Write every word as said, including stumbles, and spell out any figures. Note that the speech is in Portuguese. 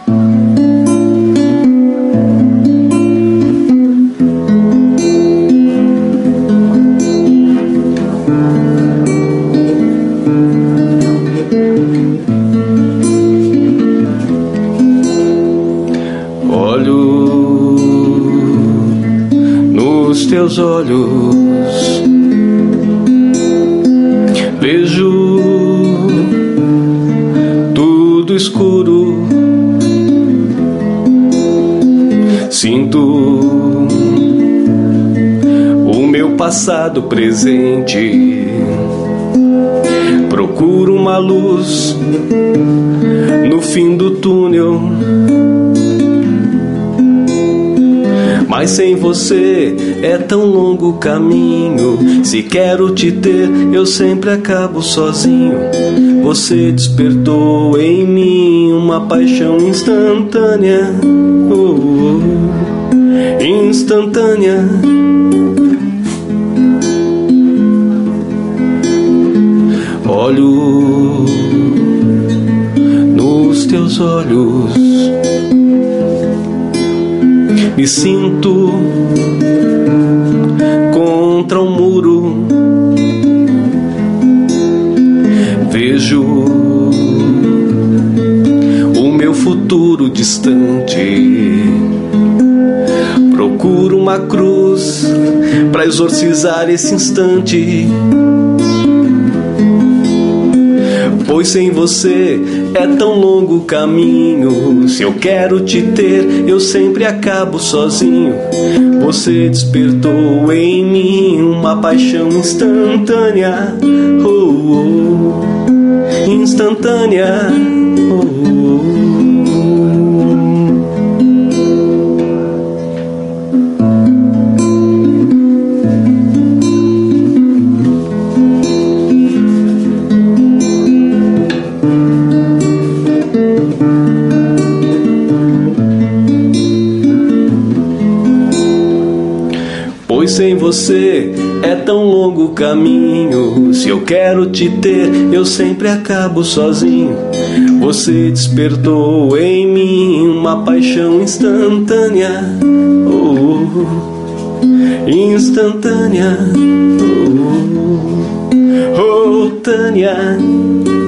Olho nos teus olhos, vejo tudo escuro, sinto o meu passado presente, procuro uma luz no fim do túnel. Mas sem você é tão longo o caminho. Se quero te ter, eu sempre acabo sozinho. Você despertou em mim uma paixão instantânea, oh, oh, instantânea. Olho nos teus olhos, me sinto contra um muro, vejo o meu futuro distante, procuro uma cruz para exorcizar esse instante. Pois sem você é tão longo o caminho. Se eu quero te ter, eu sempre acabo sozinho. Você despertou em mim uma paixão instantânea, oh, oh, instantânea, oh, oh. Pois sem você é tão longo o caminho. Se eu quero te ter, eu sempre acabo sozinho. Você despertou em mim uma paixão instantânea, oh, oh, instantânea, oh, oh, oh, Tânia.